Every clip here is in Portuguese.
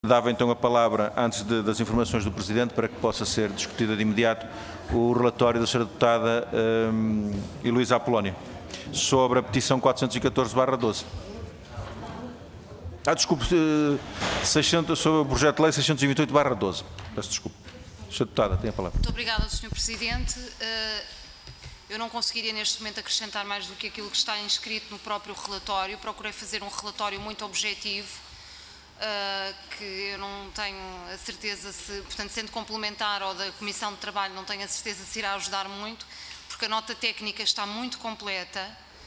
Dava então a palavra, antes das informações do Presidente, para que possa ser discutida de imediato o relatório da Sra. Deputada Heloísa Apolónia sobre a petição 414/12. Desculpe, sobre o projeto de lei 628/12. Peço desculpa. Sra. Deputada, tem a palavra. Muito obrigada, Sr. Presidente. Eu não conseguiria neste momento acrescentar mais do que aquilo que está inscrito no próprio relatório. Procurei fazer um relatório muito objetivo, que eu não tenho a certeza se, portanto, sendo complementar ou da Comissão de Trabalho, não tenho a certeza se irá ajudar muito, porque a nota técnica está muito completa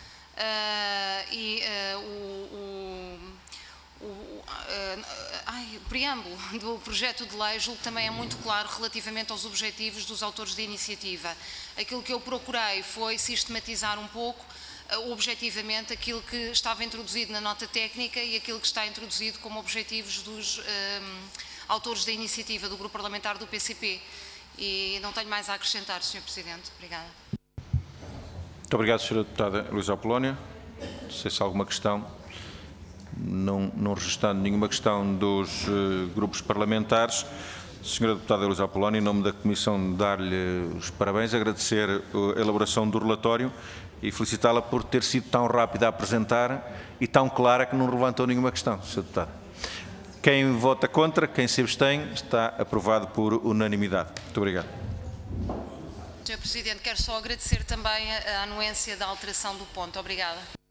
o preâmbulo do projeto de lei julgo que também é muito claro relativamente aos objetivos dos autores da iniciativa. Aquilo que eu procurei foi sistematizar um pouco objetivamente aquilo que estava introduzido na nota técnica e aquilo que está introduzido como objetivos dos autores da iniciativa do Grupo Parlamentar do PCP. E não tenho mais a acrescentar, Sr. Presidente. Obrigada. Muito obrigado, Sra. Deputada Heloísa Apolónia. Não sei se há alguma questão. Não registrando nenhuma questão dos grupos parlamentares, Sra. Deputada Heloísa Apolónia, em nome da Comissão, dar-lhe os parabéns, agradecer a elaboração do relatório e felicitá-la por ter sido tão rápida a apresentar e tão clara que não levantou nenhuma questão, Sra. Deputada. Quem vota contra, quem se abstém, está aprovado por unanimidade. Muito obrigado. Sr. Presidente, quero só agradecer também a anuência da alteração do ponto. Obrigada.